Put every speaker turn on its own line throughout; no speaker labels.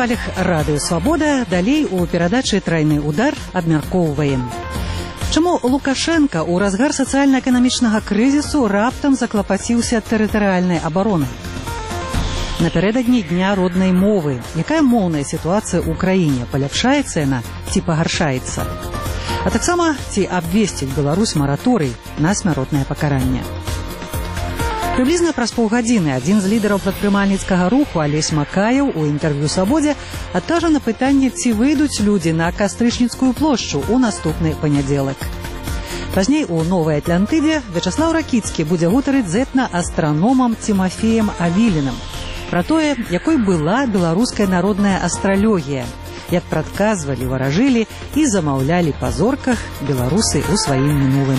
Валіх, Радыё Свабода. Далей у перадачы «Трайны удар» абмяркоўваем. Чаму Лукашенка ў разгар сацыяльна-эканамічнага крызісу раптам заклапаціўся тэрытарыяльнай абаронай? Напярэдадні дня роднай мовы. Якая моўная сітуацыя ў краіне? Паляпшаецца яна ці пагаршаецца? А таксама ці абвесціць Беларусь мараторый на смяротнае пакаранне? Прыблізна праз паўгадзіны адзін з лідараў прадпрымальніцкага руху Алесь Макаеў у інтэрв'ю «Свабодзе» адкажа на пытанне, ці выйдуць людзі на Кастрычніцкую плошчу ў наступны панядзелак. Пазней у Новай Атлантыдзе Вячаслаў Ракіцкі будзе гутарыць з этна-астраномам Тимофеем Авіліным пра тое, якой была беларуская народная астралогія, як прадказвалі, варажылі і замаўлялі па зорках беларусы ў сваім мінулым.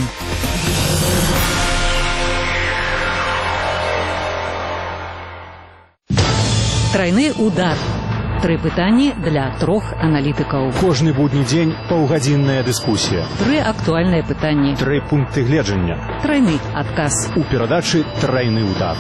Трайны удар. 3 пытанні для 3 аналітыкаў.
Кожны будні дзень паўгадзінная дыскусія.
3 актуальныя пытанні.
3 пункты гледжання.
Трайны адказ.
У перадачы «Трайны удар».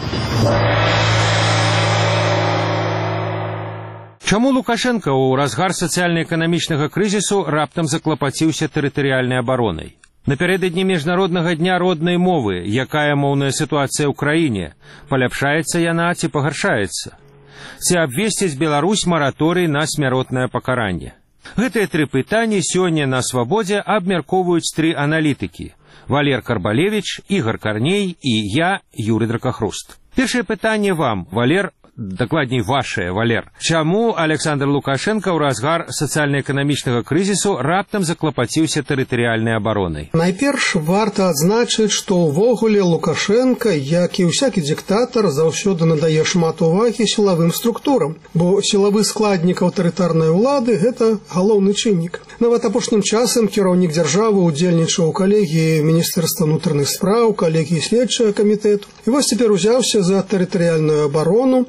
Чаму Лукашенка ў разгар сацыяльна-эканамічнага крызісу раптам заклапаціўся тэрытарыяльнай абаронай? Напярэдадні міжнароднага дня роднай мовы, якая моўная сітуацыя ў краіне? Паляпшаецца яна ці пагаршаецца? Ці абвесціць Беларусь мараторый на смяротнае пакаранне? Гэтыя 3 пытанні сёння на «Свабодзе» абмяркоўваюць 3 аналітыкі: Валер Карбалевіч, Ігор Карней і я, Юрый Дракахруст. Першае пытанне вам, Валер, дакладней вашее, Валер. Чаму Александр Лукашенко ў разгар сацыяльна-эканамічнага крызісу раптам заклапаціўся тэрытарыяльнай абаронай?
Найперш варта адзначыць, што ўвогуле Лукашенко, як і ўсякі дыктатар, заўсёды надае шмат увагі сілавым структурам, бо сілавы складнік аўтарытарнай улады – гэта галоўны чыннік. Нават апошнім часам кіраўнік дзяржавы удзельнічаў у калегіі Міністэрства ўнутраных спраў, калегіі следчага камітэту. І вось цяпер узяўся за тэрытарыяльную абарону.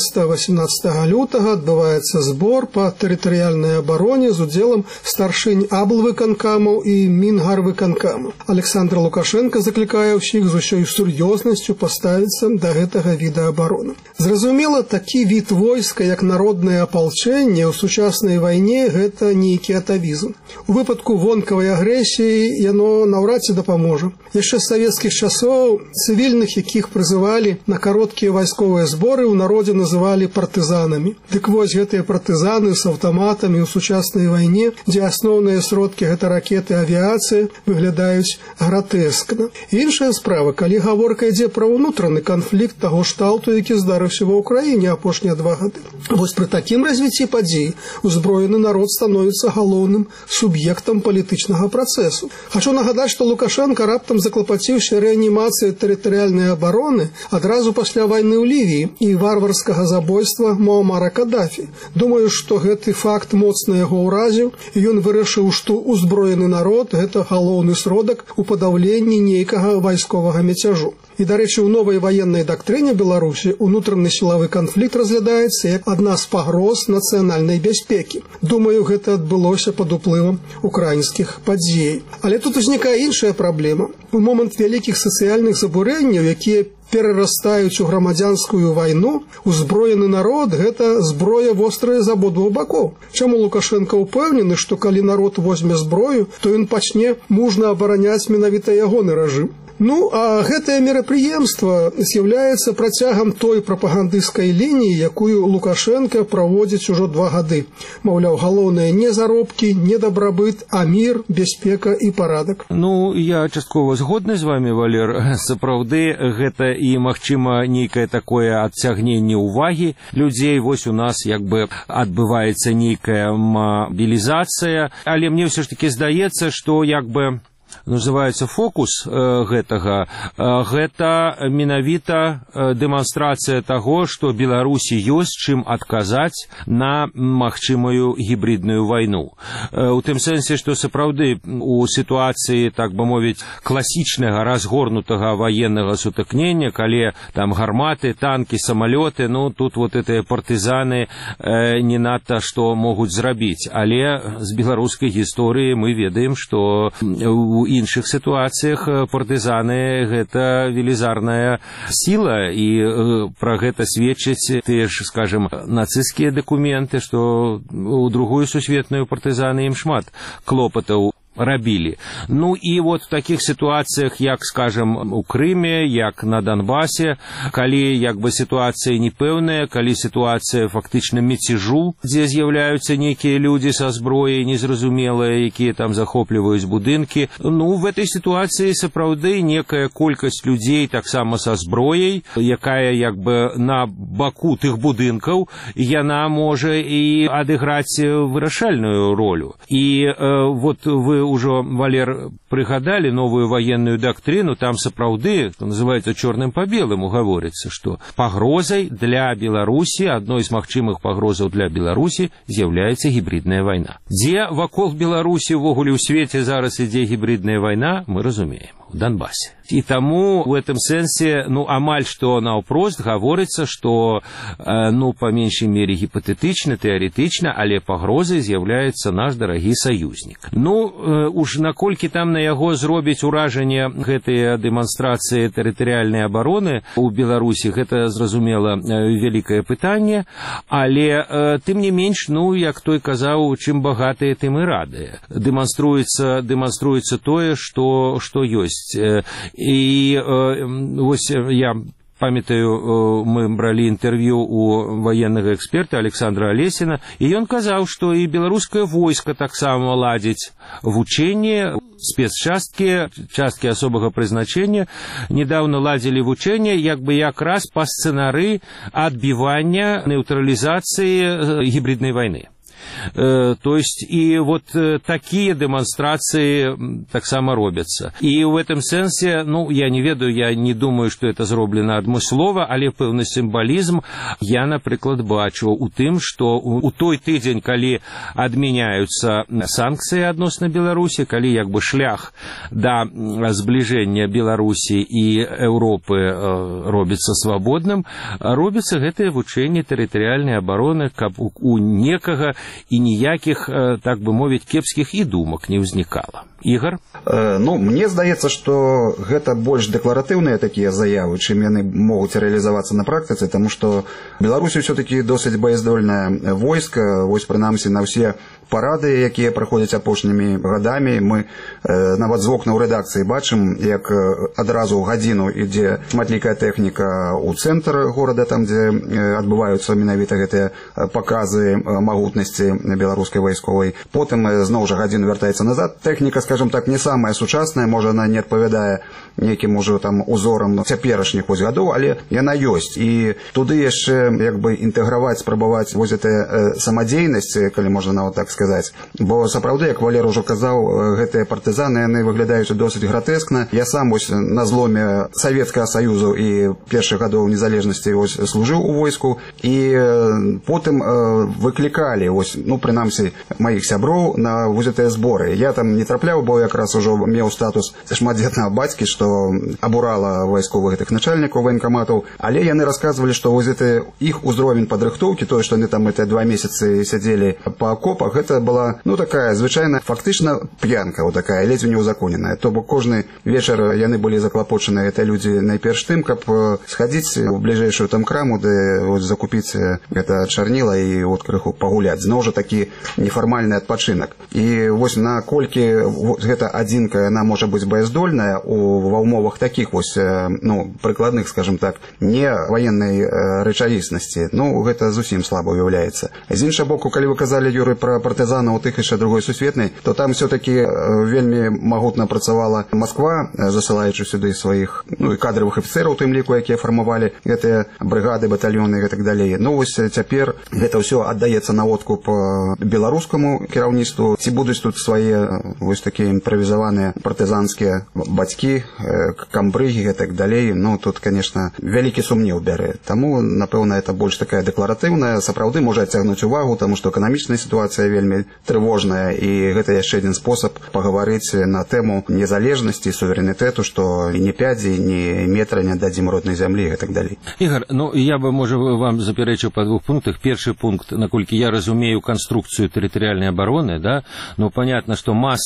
17-18 лютага адбываецца збор па тэрытарыяльнай абароне з удзелам старшынь аблвыканкамаў і мінгарвыканкамаў. Александр Лукашенко заклікае ўсіх з усёй сур'ёзнасцю паставіцца да гэтага віда абароны. Зразумела, такі від войска, як народнае апалчэнне ў сучаснай вайне – гэта нейкі атавізм. У выпадку вонкавай агрэсіі яно наўрад ці дапаможа. Яшчэ з савецкіх часоў цывільных, якіх прызывалі на кароткія вайсковыя зборы, у народзе называлі партызанамі. Дык вось гэтыя партызаны з аўтаматамі ў сучаснай вайне, дзе асноўныя сродкі гэта ракеты, авіяцыя, выглядаюць гратэскна. Іншая справа, калі гаворка ідзе пра ўнутраны канфлікт таго шталту, які здарыўся ва ўкраіне апошнія 2 гады. Вось пры такім развіцці падзей узброены народ становіцца галоўным суб'ектам палітычнага працэсу. Хачу нагадаць, што Лукашенко раптам заклапаціўся рэанімацыяй тэрытарыяльнай абароны адразу пасля вайны ў Лівіі і варварскага забойства Муамара Каддафі. Думаю, што гэты факт моцна яго ўразіў, і ён вырашыў, што узброены народ – гэта галоўны сродак у падаўленні нейкага вайсковага мяцяжу. І, дарэчы, у новай ваеннай дактрыне Беларусі унутраны сілавы канфлікт разглядаецца як адна з пагроз нацыянальнай бяспекі. Думаю, гэта адбылося пад уплывам украінскіх падзей. Але тут узнікае іншая праблема. У момант вялікіх сацыяльных забурэнняў, якія перарастаюць у грамадзянскую вайну, узброены народ – гэта зброя вострая з абодвух бакоў. Чаму Лукашенко ўпэўнены, што калі народ возьме зброю, то ён пачне мужна абараняць менавіта ягоны рэжым? Ну, а гэтае мерапрыемства з'яўляецца працягам той прапагандысцкай лініі, якую Лукашенко праводзіць ужо 2 гады. Маўляў, галоўнае не заробкі, не дабрабыт, а мір, бяспека і парадак.
Ну, я часткова згодны з вами, Валер. Сапраўды, гэта і, магчыма, нейкае такое адцягненне ўвагі людзей. Вось у нас, як бы, адбываецца нейкая мабілізацыя. Але мне ўсё ж такі здаецца, што, як бы, называецца фокус гэтага, гэта менавіта дэманстрацыя таго, што Беларусі ёсць чым адказаць на магчымую гібридную вайну. У тым сэнсе, што сапраўды у сітуацыі, так бы мовіць, класічнага разгорнутага ваеннага сутыкнення, калі там гарматы, танкі, самалёты, ну тут вот гэтыя партызаны не надта што могуць зрабіць. Але з беларускай гісторыі мы ведаем, што у у іншых сітуацыях партызаны гэта велізарная сіла, і пра гэта сведчаць тыя ж, скажем, нацысцкія дакументы, што у другую сусветную партызаны ім шмат клопатаў рабілі. Ну і вот в таких ситуациях, як, скажем, у Крыме, як на Донбасе, калі як бы ситуация непэўная, калі ситуация фактычна мяцежу, дзе з'яўляюцца нейкія людзі са зброяй незразумелыя, якія там захопліваюць будынкі, ну в этой ситуации сапраўды некая колькасць людзей таксама са зброяй, якая як бы на баку тых будынкаў, яна можа і адыграць вырашальную ролю. І вот вы ўжо, Валер, прыгадалі новую военную доктрину, там сапраўды, что называется, черным по белому гаворыцца, што пагрозай для Беларусі, адной з магчымых пагрозаў для Беларусі з'яўляецца гібридная вайна. Дзе вакол Беларусі ўвогуле ў свеце зараз ідзе гібридная вайна, мы разумеем, у Донбассе. І таму в этом сэнсе, ну, амаль што наўпрост гаворыцца, што, ну, па меншай мере гіпатэтычна, тэарэтычна, але пагрозай з'яўляецца наш дарагі саюзнік. Ну, уж наколькі там на яго зробіць уражанне гэтыя дэманстрацыі тэрытарыяльнай абароны у Беларусі, гэта, зразумела, вялікае пытанне, але тым не менш, ну, як той казаў, чым багатыя, тым і радыя. Дэманструецца тое, што ёсць. І вось я памятаю, мы бралі інтэрв'ю у военнага эксперта Александра Алесіна, і ён казаў, што і беларускае войска таксама ладзіць вучэнні, спецчасткі, часткі асобага прызначэння недавно ладзілі вучэнне як бы якраз па сцэнары адбівання нейтралізацыі гібриднай вайны. То есть и вот такие демонстрации так само робятся. И в этом сенсе, ну, я не ведаю, я не думаю, что это зроблено адмыслова, але пэўны сімвалізм я, напрыклад, бачу у тым, што у той тыдзень, калі адмяняюцца санкцыі адносна Беларусі, калі як бы шлях да збліжэння Беларусі і Еўропы робіцца свабодным, робіцца гэтае вучэнне тэрытарыяльнай абароны, каб у некага і ніякіх, так бы мовіць, кепскіх і думак не ўзнікала. Ігор?
Ну, мне здаецца, што гэта больш дэкларатыўныя такія заявы, чым яны могуць рэалізавацца на практыцы, таму што Беларусі ўсё-такі досыць баяздольнае войска, вось прынамсі на ўсе парады, якія праходзяць апошнімі гадамі. Мы нават з вокна ў рэдакцыі бачым, як адразу ў гадзіну ідзе шматлікая тэхніка ў цэнтр горада, там, дзе адбываюцца менавіта гэтыя паказы магутнасці беларускай вайсковай. Потым зноў жа гадзіну вяртаецца назад. Тэхніка, скажем так, не самая сучасная, можа, она не адпавядае нейкім ужо там узорам цяперашніх вось гадоў, але яна ёсць. І туды яшчэ як бы інтэграваць, спрабаваць вось гэтая самадзейнасць, калі можна нават так сказаць. Бо сапраўды, як Валер ужо казаў, гэтыя партызаны, яны выглядаюць досыць гратэскна. Я сам вось на зломе Савецкага Саюзу і першых гадоў незалежнасці вось служыў у войску, і потым выклікалі вось, ну, прынамсі, маіх сяброў на вось гэтыя зборы. Я там не трапляў, бо якраз ужо меў статус шматдзетнага бацькі, што абурала вайсковых гэтых начальнікаў военкаматаў, але яны расказвалі, што вось гэты іх узровень падрыхтоўкі, тое, што яны там гэтыя 2 месяцы сядзелі па акопах, гэта была, ну, такая звычайная, фактычна п'янка, вот такая, ледзь не ўзаконеная. То бок кожны вечар яны былі заклапочаны, гэтыя людзі, найперш тым, каб схадзіць у бліжэйшую там краму, де вот закупіць гэта чарніла і вот крыху пагуляць. Зноў жа такі нефармальны адпачынак. І вось наколькі гэта адзінка, яна можа быць баяздольная ва ўмовах такіх вось, ну, прыкладных, скажем так, не ваеннай рэчаіснасці, ну, гэта зусім слаба уяўляецца. З іншага боку, калі вы казалі, Юрый, пра партызанаў у тых яшчэ другой сусветнай, то там все-таки вельмі магутна працавала Москва, засылаючы сюды сваіх, ну, і кадровых афіцераў, у тым ліку, якія фармавалі гэтыя брыгады, батальёны і так далей. Ну, вось цяпер гэта ўсё аддаецца на откуп беларускаму кіраўніцтву. Ці будуць тут свае вось такія імправізаваныя партызанскія бацькі, камбрыгі і так далей. Ну, тут, конечно, вялікі сумнеў бярэ. Таму, напэўна, это больш такая дэкларатыўная, сапраўды можа адцягнуць увагу, таму што эканамічная сітуацыя вельмі трывожная, і гэта яшчэ адзін спосаб пагаварыць на тэму незалежнасці, суверэнітэту, што ні пядзі, ні метра не дадзім роднай зямлі і так далей.
Ігор, ну, я бы, можа, вам запярэчыў па 2 пунктах. Першы пункт, наколькі я разумею канструкцыю тэрытарыяльнай абароны, да, ну, понятно, што масса там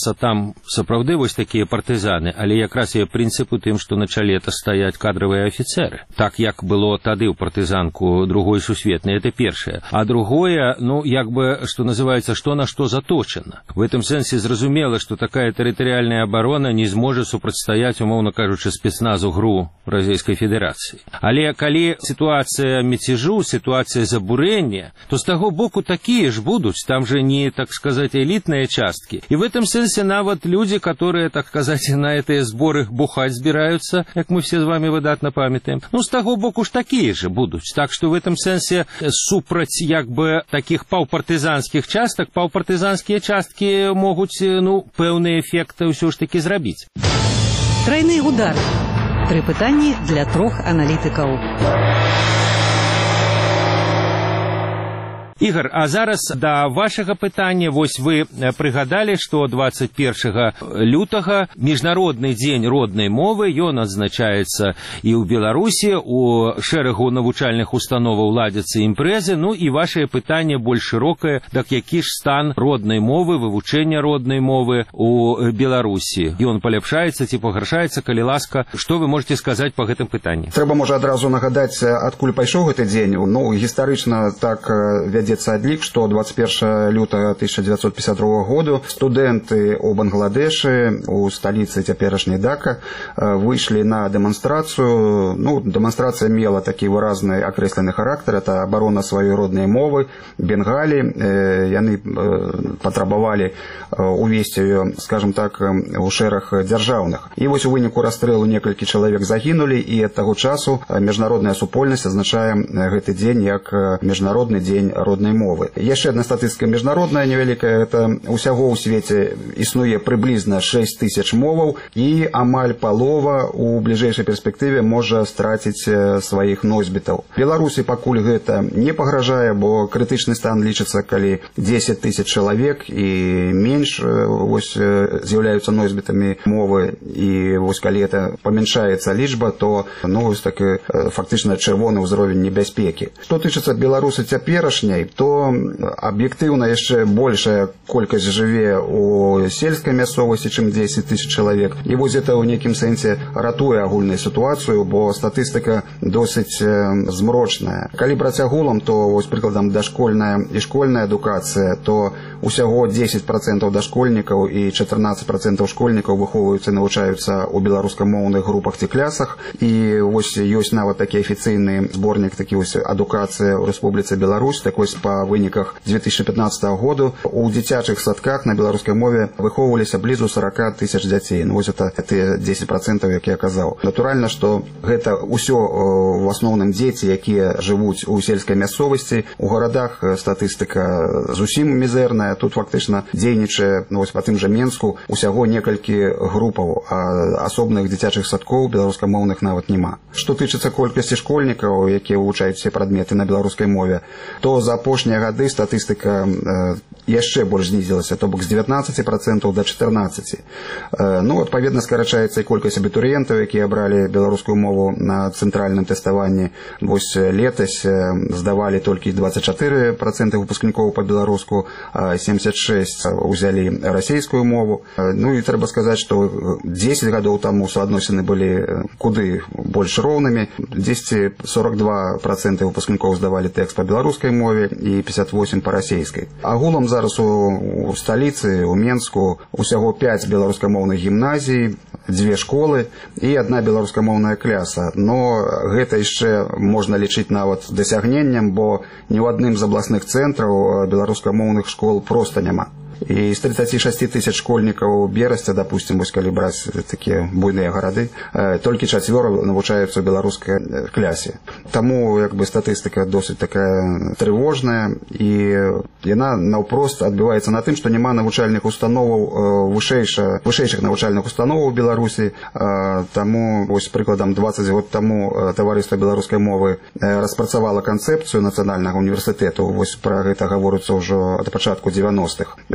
там сапраўды вось такія партызаны, але якраз і прынцып у тым, што на чале-то стаяць кадравыя афіцеры. Так, як было тады ў партызанку другой сусветнай, это першае. А другое, што называецца, што на што заточана. В этом сэнсе зразумела, што такая тэрытарыяльная абарона не зможа супрацьстаяць, умоўна кажучы, спецназу ГРУ Расійскай Федэрацыі. Але калі сітуацыя мяцежу, сітуацыя забурэння, то з таго боку такія ж будуць, там же не, так сказать, элитные частки. И в этом сенсе нават люди, которые, так сказать, на эти сборы бухать збираются, как мы все с вами выдатно памятаем, с таго боку ж такие же будуць. Так что в этом сенсе супраць таких паўпартызанскіх частак, паўпартызанскія часткі могуць, пэўны эффект ўсё ж таки зрабіць.
Тройны удар. 3 пытанні для 3 аналітыкаў.
Ігор, а зараз да вашага пытання, вось вы прыгадалі, што 21 лютага міжнародны дзень роднай мовы, ён адзначаецца і ў Беларусі, у шэрагу навучальных установаў ладзяцца імпрэзы, і вашае пытанне больш шырокае, так які ж стан роднай мовы, вывучэння роднай мовы у Беларусі? Ён паляпшаецца ці пагаршаецца, калі ласка, што вы можете сказаць па гэтым пытанні?
Трэба, можа, адразу нагадаць, адкуль пайшоў гэты дзень. Гістарычна так вядзецца адлік, што 21 лютага 1952 году студэнты ў Бангладэшы, у сталіцы цяперашняй Дака, выйшлі на дэманстрацыю. Дэманстрацыя мела такі выразны акрэслены характар, это абарона сваёй роднай мовы, Бенгалі. Яны патрабавалі увесці ее, скажем так, у шэраг дзяржаўных. І вось у выніку расстрэлу некалькі чалавек загінулі, і ад таго часу міжнародная супольнасць азначае гэты дзень як міжнародны дзень роднай мовы. Яшчэ адна статыстыка міжнародная невялікая, это усяго ў свеце існуе прыблізна 6 тысяч моваў, і амаль палова у бліжэйшай перспектыве можа страціць сваіх носьбітаў. Беларусі пакуль гэта не пагражае, бо крытычны стан лічыцца, калі 10 тысяч чалавек і менш з'яўляюцца носьбітамі мовы, і калі это памяншаецца лічба, то фактычна чырвоны ўзровень небяспекі. Што тычыцца Беларусі цяперашняй, то аб'ектыўна яшчэ большая колькасць жыве ў сельскай мясцовасці, чым 10 тысяч чалавек. І вось гэта ў нейкім сэнсе ратуе агульную сітуацыю, бо статыстыка досыць змрочная. Калі браць агулам, то прыкладам дашкольная і школьная адукацыя, то усяго 10% дашкольнікаў і 14% школьнікаў выхоўваюцца і навучаюцца ў беларускамоўных групах ці клясах. І ёсць нават такі афіцыйны зборнік адукацыя ў Рэспубліцы Беларусь, такой па выніках 2015 году. У дзіцячых садках на беларускай мове выхоўваліся блізу 40 тысяч дзяцей. Это тыя 10%, як я казаў. Натуральна, што гэта ўсё в асноўным дзеці, якія жывуць у сельскай мясцовасці. У гарадах статыстыка зусім мізэрная. Тут фактычна дзейнічае, па тым жа Менску, усяго некалькі групаў, а асобных дзіцячых садкоў беларускамоўных нават няма. Што тычыцца колькасці школьнікаў, якія вывучаюць все прадметы на беларускай мове, то за апошнія гады статыстыка яшчэ больш знізілася, то бок з 19% до 14%. Адпаведна, скарачаецца і колькасць абітурыентаў, якія абралі беларускую мову на цэнтральным тэставанні. Летась здавалі толькі 24% выпускнікоў па-беларуску, 76% узялі расійскую мову. І трэба сказаць, што 10 гадоў таму суадносіны былі куды больш роўнымі. 42% выпускнікоў здавалі тэкст па беларускай мове і 58% па расійскай. Агулам зараз у сталіцы, у Менску, усяго 5 беларускамоўных гімназій, 2 школы і 1 беларускамоўная кляса. Но гэта яшчэ можна лічыць нават дасягненнем, бо ні ў адным з абласных цэнтраў беларускамоўных школ проста няма. І з 36 тысяч школьнікаў Берасця, допустим, калі браць такія буйныя гарады, толькі 4 навучаюцца ў беларускай клясе. Таму статыстыка досыць такая трывожная, і яна наўпрост адбіваецца на тым, што няма навучальных установаў, вышэйшых навучальных установаў у Беларусі. Таму, прыкладам, 20 год таму таварыства беларускай мовы распрацавала канцэпцыю нацыянальнага універсітэту. Пра гэта гаворыцца ўжо ад пачатку 90-х.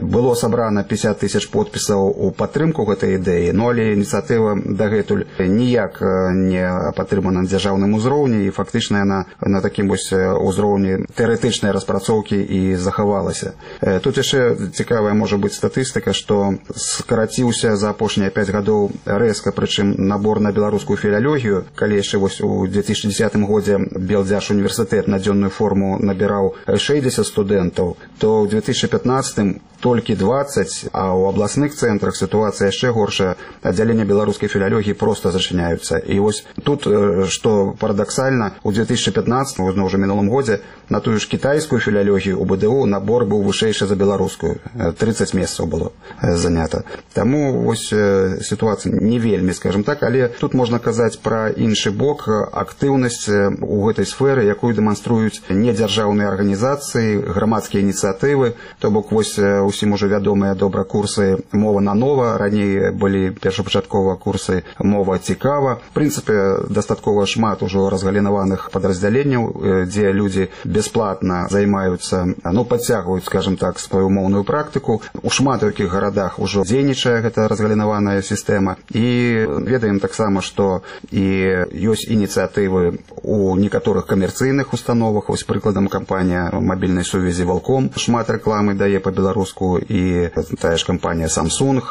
Было сабрана 50 тысяч подпісаў у падтрымку гэтай ідэі, але ініцыятыва дагэтуль ніяк не падтрымана на дзяржаўным узроўні, і фактычна яна на такім узроўні тэарэтычнай распрацоўкі і захавалася. Тут яшчэ цікавая можа быць статыстыка, што скараціўся за апошнія 5 гадоў рэзка, прычым набор на беларускую філалогію, калі яшчэ у 2010 годзе Белдзяж універсітэт на дзённую форму набіраў 60 студэнтаў, то ў 2015 толькі 20, а ў абласных цэнтрах сітуацыя яшчэ горшая, аддзяленне беларускай філалогіі проста зачыняюцца. І вось тут, што парадаксальна, у 2015, зноў жа мінулым годзе, на тую ж кітайскую філалогію у БДУ набор быў вышэйшы за беларускую. 30 месцаў было занята. Таму вось сітуацыя не вельмі, скажем так, але тут можна казаць пра іншы бок, актыўнасць у гэтай сферы, якую дэманструюць недзяржаўныя арганізацыі, грамадскія ініцыятывы, то бок вось усім ужо вядомыя добра курсы «Мова на нова», раней былі першапачаткова курсы «Мова цікава». В прынцыпе, дастаткова шмат ужо разгалінаваных падраздзяленняў, дзе людзі бясплатна займаюцца, падцягваюць, скажем так, сваю моўную практыку. У шмат якіх гарадах ужо дзейнічае гэта разгалінаваная сістэма. І ведаем таксама, што і ёсць ініцыятывы у некаторых камерцыйных установах. Вось прыкладам кампанія мабільнай сувязі «Волком» шмат рэкламы дае па-беларуску, і тая ж кампанія Samsung,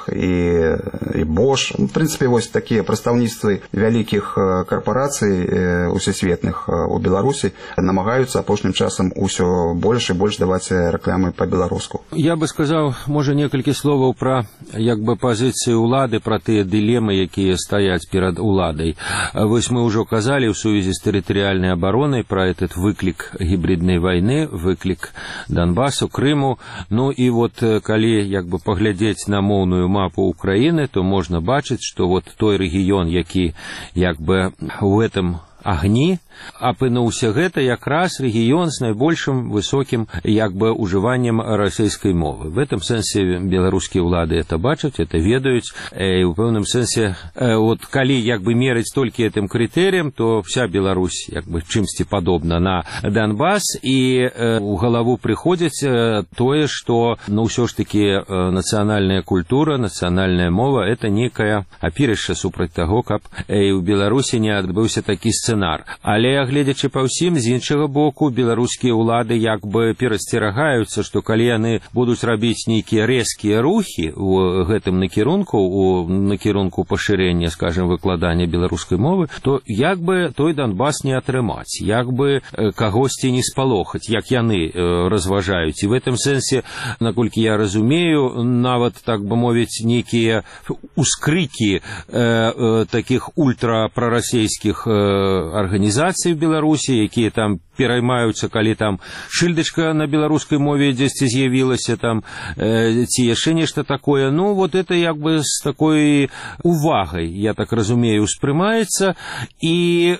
і Bosch. В прынцыпе, вось такія прадстаўніцтвы вялікіх карпарацый усесветных у Беларусі намагаюцца апошнім часам усё больш і больш даваць рэкламы па-беларуску.
Я бы сказаў, можа, некалькі словаў пра пазіцыі ўлады, пра тыя дылемы, якія стаяць перад уладай. Вось мы ўжо казалі ў сувязі з тэрытарыяльнай абаронай пра этот выклік гібриднай вайны, выклік Донбасу, Крыму. Ну і вот калі паглядзець на моўную мапу Украіны, то можна бачыць, што вот той рэгіён, які у гэтым агні, апынуўся гэта якраз рэгіён з найбольшым высокім ужываннем расійскай мовы. В этом сэнсе беларускія ўлады это бачаць, это ведаюць, і ў пэўным сэнсе калі мерыць толькі гэтым крытэрыям, то вся Беларусь чымсьці падобна на Донбас, і ў галаву прыходзіць тое, што ўсё ж такі нацыянальная культура, нацыянальная мова — это некае апірышча супраць таго, каб і ў Беларусі не адбыўся такі сцэнар. Але гледзячы па ўсім, з іншага боку, беларускія ўлады перасцерагаюцца, што калі яны будуць рабіць нейкія рэзкія рухі ў гэтым накірунку, у накірунку пашырэння, скажем, выкладання беларускай мовы, то той Донбас не атрымаць, кагосьці не спалохаць, як яны разважаюць. І в этом сэнсе, наколькі я разумею, нават, так бы мовіць, нейкія ускрыкі такіх ультрапрарасійскіх арганізацый в Беларусі, якія там пераймаюцца, калі там шыльдачка на беларускай мове дзесьці з'явілася там, ці яшчэ нешта такое. Вот это з такой увагай, я так разумею, успрымаецца, і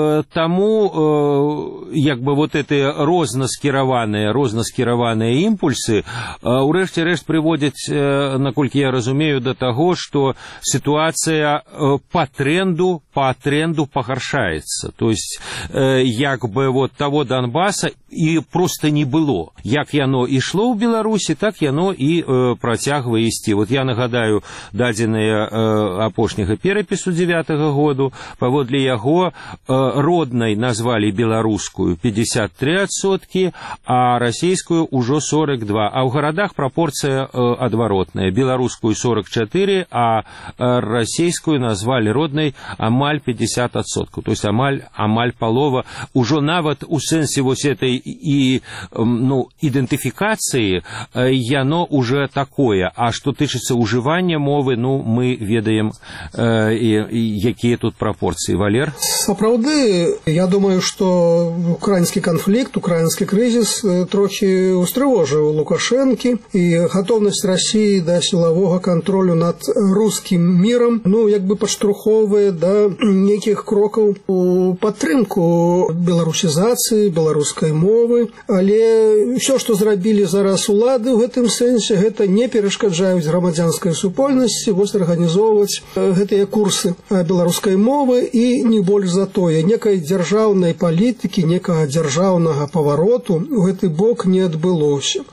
таму вот эти рознаскіраваныя імпульсы урэшце рэшт прыводзяць, наколькі я разумею, да таго, што сітуацыя па тренду пагаршаецца. То есть того Донбаса і просто не было. Як яно ішло ў Беларусі, так яно і працягвае ісці. Я нагадаю дадзеныя апошняга перапісу 9-го году. Паводле яго роднай назвалі беларускую 53%, а расійскую ўжо 42%. А ў гарадах прапорцыя адваротная. Беларускую 44%, а расійскую назвалі роднай амаль 50%. То есть амаль палова. Ужо нават у сэнсе вось этой і ідэнтыфікацыі яно уже такое. А што тычыцца ўжывання мовы, мы ведаем, якія тут прапорцыі. Валер?
Сапраўды, я думаю, што украінскі канфлікт, украінскі крызіс трохі устрывожыў Лукашэнкі, і гатоўнасць Расіі да сілавога кантролю над рускім мірам падштурхоўвае да нейкіх крокаў у падтрымку беларусізацыі, беларускай мовы, але ўсё, што зрабілі зараз улады ў гэтым сэнсе, гэта не перашкаджаюць грамадзянскай супольнасці арганізоўваць гэтыя курсы беларускай мовы, і не больш за тое. Некай дзяржаўнай палітыкі, некага дзяржаўнага павароту ў гэты бок не адбылося.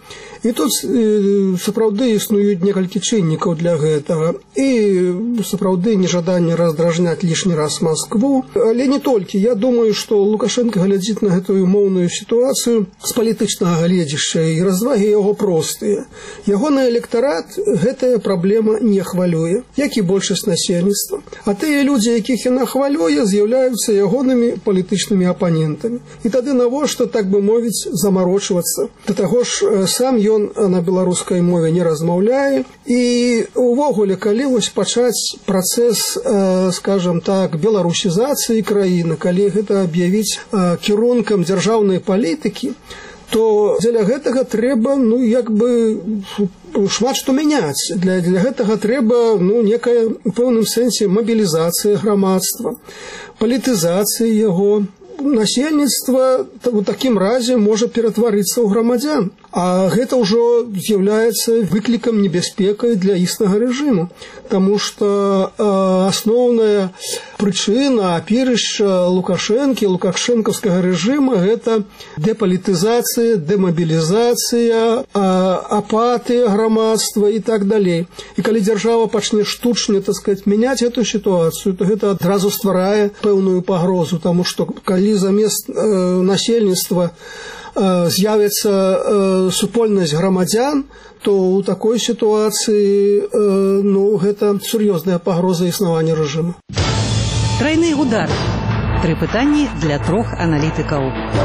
І тут сапраўды існуюць некалькі чыннікаў для гэтага. І сапраўды нежаданне раздражняць лішні раз Маскву. Але не толькі. Я думаю, што Лукашенко глядзіць на гэтую моўную сітуацыю з палітычнага гледзяшча, і развагі яго простыя. Ягоны электарат гэтая праблема не хвалюе, як і большасць насельніцтва. А тыя людзі, якіх яна хвалюе, з'яўляюцца ягонымі палітычнымі апанентамі. І тады навошта, так бы мовіць, замарочвацца? Да таго ж, сам ён на беларускай мове не размаўляе. І увогуле, калі вось пачаць працэс, скажам так, беларусізацыі краіны, калі гэта аб'явіць кірункам дзяржаўнай палітыкі, то дзеля гэтага трэба, шмат што мяняць. Для гэтага трэба, некая, у пэўным сэнсе, мабілізацыя грамадства, палітызацыя яго. Насельніцтва у такім разе можа ператварыцца ў грамадзян. А гэта ўжо з'яўляецца выклікам небяспекай для існага рэжыму. Таму што асноўная прычына, апірышча Лукашэнкі, лукашэнкаўскага рэжыма – гэта дэпалітызацыя, дэмабілізацыя, апатыя грамадства і так далей. І калі дзяржава пачне штучна, мяняць гэту сітуацыю, то гэта адразу стварае пэўную пагрозу, таму што калі замест насельніцтва з'явіцца супольнасць грамадзян, то ў такой сітуацыі гэта сур'ёзная пагроза існавання рэжыму.
Трайны удар. 3 пытанні для 3 аналітыкаў.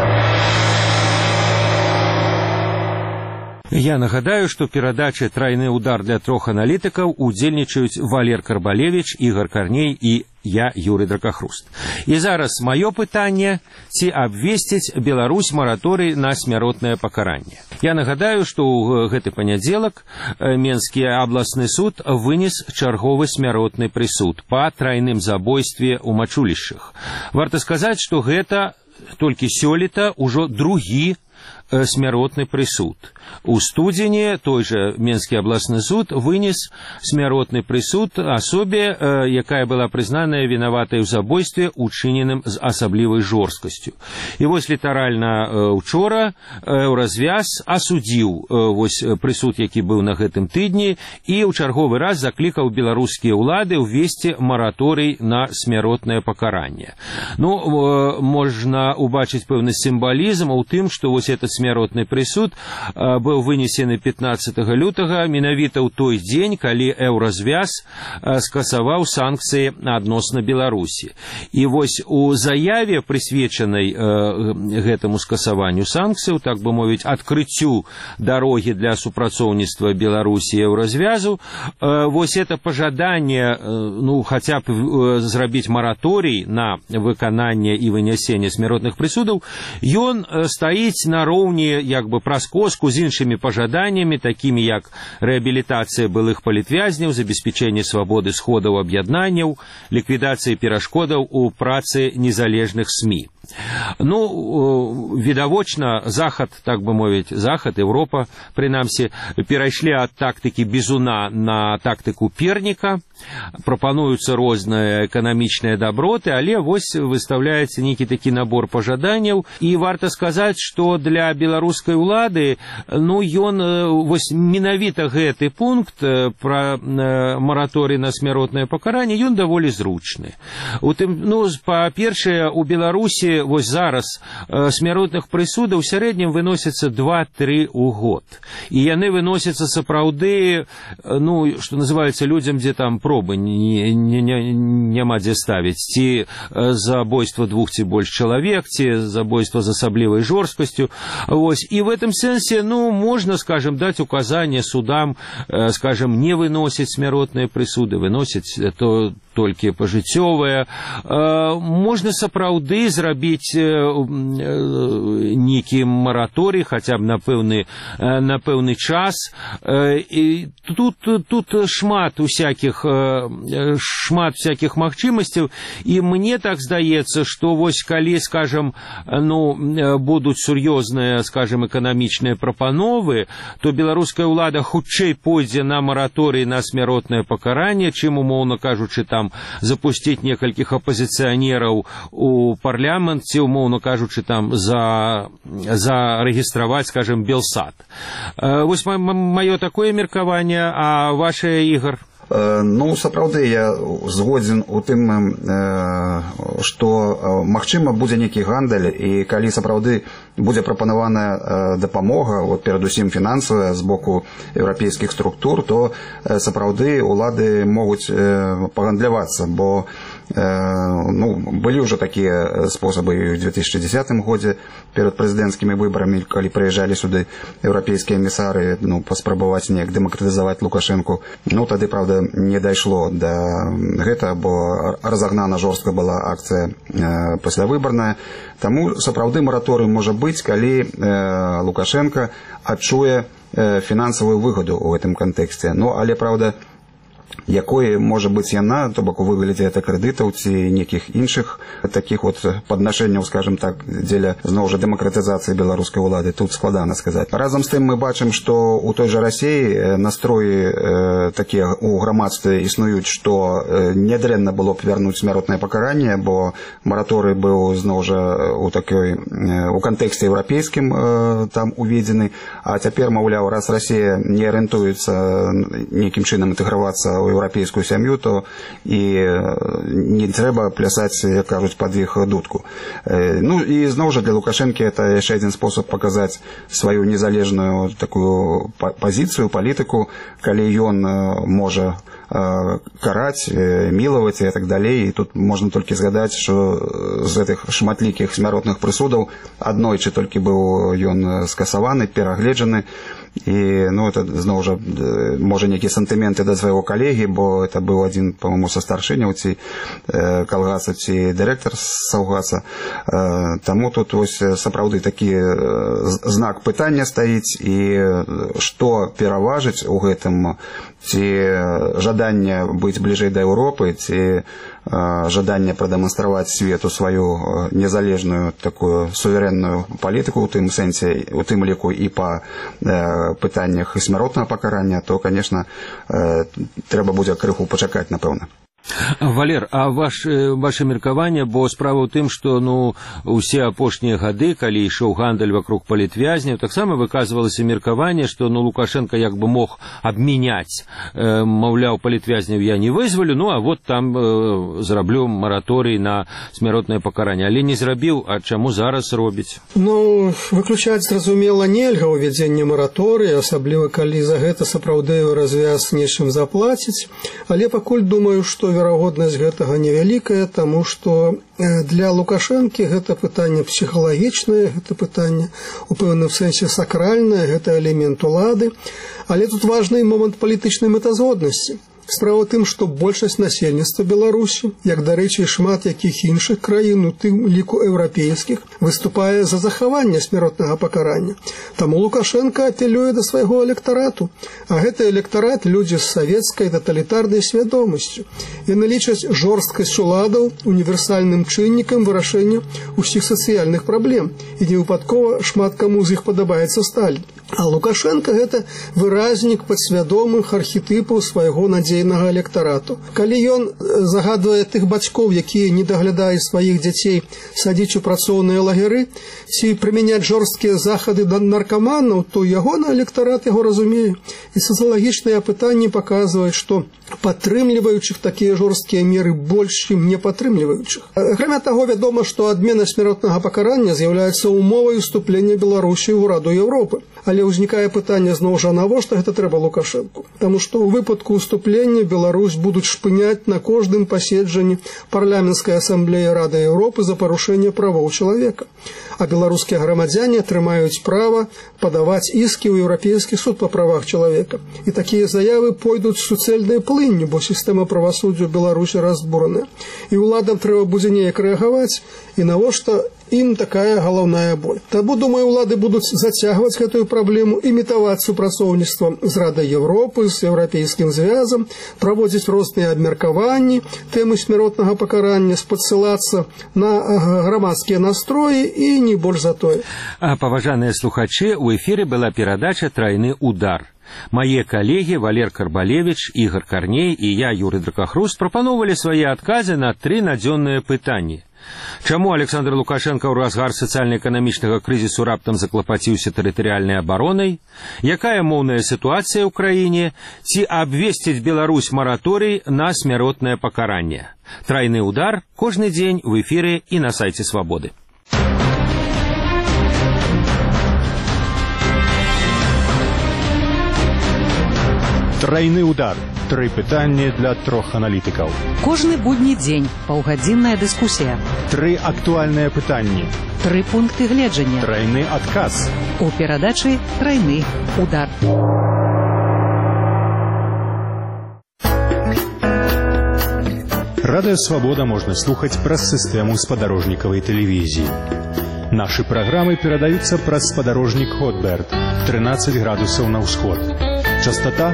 Я нагадаю, што перадачы «Трайны удар» для 3 аналітыкаў удзельнічаюць Валер Карбалевіч, Ігор Карней і я, Юрый Дракахруст. І зараз маё пытанне, ці абвесціць Беларусь мараторый на смяротнае пакаранне. Я нагадаю, што ў гэты панядзелак Менскі абласны суд вынес чарговы смяротны прысуд па трайным забойстве ў мачулішчах. Варта сказаць, што гэта толькі сёлета ўжо другі смяротны прысуд. У студзені той жа Менскі абласны суд вынес смяротны прысуд асобе, якая была прызнаная вінаватай у забойстве, учыненым з асаблівай жорсткасцю. І вось літаральна учора Еўразвяз асудзіў прысуд, які быў на гэтым тыдні, і ў чарговы раз заклікаў беларускія ўлады ўвесці мараторый на смяротнае пакаранне. Можна убачыць пэўны сімвалізм у тым, што вось этот смяротны прысуд быў вынесены 15 лютага, менавіта ў той дзень, калі Еўразвяз скасаваў санкцыі адносна Беларусі. І вось у заяве, прысвечанай гэтаму скасаванню санкцыяў, так бы мовіць, адкрыццю дарогі для супрацоўніцтва Беларусі і Еўразвязу, вось это пажаданне, хаця б зрабіць мараторый на выкананне і вынясенне смяротных прысудаў, ён стаіць нароўні праз коску з іншымі пажаданнямі, такімі як рэабілітацыя былых палітвязняў, забеспячэнне свабоды сходаў аб'яднанняў, ліквідацыя перашкодаў у працы незалежных СМІ. Відавочна, Захад, так бы мовіць, Захад, Еўропа, прынамсі, перайшлі ад тактыкі бізуна на тактыку перніка, прапануюцца розныя эканамічныя даброты, але вось выстаўляецца нейкі такі набор пажаданняў, і варта сказаць, што для беларускай улады, ён, вось менавіта гэты пункт пра мараторый на смяротнае пакаранне, ён даволі зручны. Па-першае, у Беларусі вось зараз смяротных прысудаў у сярэднім выносіцца 2-3 у год. І яны выносяцца сапраўды, што называецца, людзям, дзе там пробы няма дзе ставіць. Ці забойства 2 ці больш чалавек, ці забойства з асаблівай жорсткасцю. І в этом сэнсе, можна, скажем, даць указанне судам, скажем, не выносіць смяротныя прысуды, выносіць толькі пажыццёвыя. Можна сапраўды зрабіць нейкі мараторый, хаця б на пэўны час. Тут шмат усякіх магчымасцяў, і мне так здаецца, што вось калі, скажем, будуць сур'ёзныя, скажем, эканамічныя прапановы, то беларуская ўлада хутчэй пойдзе на мараторый на смяротнае пакаранне, чым, умоўна кажучы, там там запусціць некалькіх апазіцыянераў у парламенце, умоўна кажучы, там зарэгістраваць, скажем, Белсат. Вось маё такое меркаванне, а ваше, Ігор?
Ну, сапраўды, я згодзін у тым, што магчыма будзе нейкі гандаль, і калі сапраўды будзе прапанаваная дапамога, перадусім фінансавая з боку еўрапейскіх структур, то сапраўды улады могуць пагандлявацца, бо былі ўжо такія спосабы і ў 2010 годзе перад прэзідэнцкімі выбарамі, калі прыязджалі сюды еўрапейскія эмісары, паспрабаваць неяк дэмакратызаваць Лукашэнку. Тады, правда, не дайшло да гэта, бо разагнана жорстка была акцыя паслявыбарная. Таму сапраўды мараторый можа быць, калі Лукашенко адчуе фінансавую выгаду ў гэтым кантэксце. Але, правда, якой можа быць яна, то бок у выглядзе это крэдытаў ці нейкіх іншых такіх паднашэнняў, скажем так, дзеля зноў жа дэмакратызацыі беларускай улады, тут складана сказаць. Разам з тым мы бачым, што у той жа Расіі настроі такія у грамадстве існуюць, што нядрэнна было б вярнуць смяротнае пакаранне, бо мараторый быў зноў жа у кантэксце еўрапейскім там уведзены, а цяпер, маўляў, раз Расія не арыентуецца нейкім чынам інтэгравацца ў еўрапейскую сям'ю, то і не трэба плясаць, як кажуць, пад іх дудку. І зноў жа для Лукашэнкі это яшчэ адзін спосаб паказаць сваю незалежную такую пазіцыю, палітыку, калі ён можа караць, мілаваць і так далей. І тут можна толькі згадаць, што з гэтых шматлікіх смяротных прысудаў аднойчы толькі быў ён скасаваны, перагледжаны. І, это зноў жа, можа, нейкія сантыменты да свайго калегі, бо это быў адзін, па-моему, са старшыняў ці калгаса, ці дырэктар саўгаса. Таму тут вось сапраўды такі знак пытання стаіць, і што пераважыць у гэтым, ці жаданне быць бліжэй да Еўропы, ці жаданне прадэманстраваць свету сваю незалежную такую суверэнную палітыку, у тым сэнсе, у тым ліку і па пытаннях смяротнага пакарання, то, конечно, трэба будзе крыху пачакаць, напэўна.
Валер, а ваше меркаванне, бо справа ў тым, што усе апошнія гады, калі ішоў гандаль вакруг палітвязняў, таксама выказвалася меркаванне, што Лукашенко як бы мог абмяняць, маўляў, палітвязняў я не вызвалю, а вот там зраблю мараторый на смяротнае пакаранне, але не зрабіў, а чаму зараз робіць?
Выключаць, зразумела, нельга ўвядзенне мараторыя, асабліва калі за гэта сапраўды развяз нечым заплаціць, але пакуль думаю, што верагоднасць гэтага невялікая, таму што для Лукашэнкі гэта пытанне псіхалагічнае, гэта пытанне у пэўным сэнсе сакральнае, гэта элемент улады, але тут важны момант палітычнай мэтазгоднасці. Справа ў тым, што большасць насельніцтва Беларусі, як, дарэчы, шмат якіх іншых краін, у тым ліку еўрапейскіх, выступае за захаванне смяротнага пакарання. Таму Лукашенко апелюе да свайго электарату, а гэты электарат людзі з савецкай таталітарнай свядомасцю. Яны лічаць жорсткасць уладаў універсальным чыннікам вырашэння ўсіх сацыяльных праблем, і невыпадкова шмат каму з іх падабаецца Сталін. А Лукашенко гэта выразнік падсвядомых архетыпаў свайго надзейнага электарату. Калі ён загадвае тых бацькоў, якія не даглядаюць сваіх дзяцей, садзіць у працоўныя лагеры ці прымяняць жорсткія захады да наркаманаў, то ягоны электарат яго разумее. І сацыялагічныя апытанні паказваюць, што падтрымліваючых такія жорсткія меры больш, чым не падтрымліваючых. Акрамя таго, вядома, што адмена смяротнага пакарання з'яўляецца умовай уступлення Беларусі ў Раду Еўропы. Але ўзнікае пытанне зноў жа, навошта гэта трэба Лукашэнку? Таму што ў выпадку уступлення Беларусь будуць шпыняць на кожным паседжанні парламенцкай асамблеі Рады Еўропы за парушэнне правоў чалавека. А беларускія грамадзяне атрымаюць права падаваць іскі ў Еўрапейскі суд па правах чалавека. І такія заявы пойдуць суцэльнай плынню, бо сістэма правасуддзя Беларусі разбураная. І ўладам трэба будзе неяк рэагаваць, і навошта ім такая галаўная боль. Таму, думаю, улады будуць зацягваць гэтую праблему, імітаваць супрацоўніцтва з Радай Еўропы, з Еўрапейскім звязам, праводзіць розныя абмеркаванні тэмы смяротнага пакарання, спадсылацца на грамадскія настроі і не больш за тое.
Паважаныя слухачы, у эфіры была перадача «Трайны удар». Мае калегі Валер Карбалевич, Ігор Карней і я, Юрый Дракахруст, прапановвалі свае адказы на 3 надзённыя пытанні. Чаму Александр Лукашенко ў разгар сацыяльна-эканамічнага крызісу раптам заклапаціўся тэрытарыяльнай абаронай? Якая моўная сітуацыя ў краіне? Ці абвесціць Беларусь мараторый на смяротнае пакаранне? Трайны удар кожны дзень в эфіры і на сайце Свабоды.
Трайны удар. 3 пытанні для 3 аналітыкаў.
Кожны будні дзень паўгадзінная дыскусія.
3 актуальныя пытанні.
3 пункты гледжання.
Трайны адказ.
У перадачы «Трайны удар».
Радыё Свабода можна слухаць праз сістэму спадарожнікавай тэлевізіі. Нашы праграмы перадаюцца праз спадарожнік Хотберт, 13 градусаў на ўсход. Частота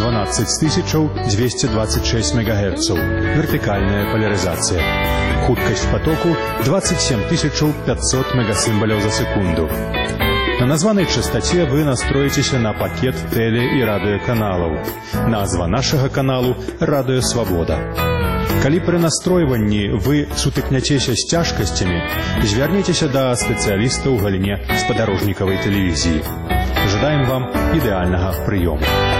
12226 МГц. Вертикальная поляризация. Хуткость в потоку 27500 мегасимволов за секунду. На названной частоте вы настроитесь на пакет теле- и радиоканалов. Назва нашего каналу «Радыё Свабода». Калі пры настройванні вы сутыкняцеся з цяжкасцямі, звярніцеся да спецыяліста ў галіне спадарожнікавай тэлевізіі. Жадаем вам ідэальнага прыёму.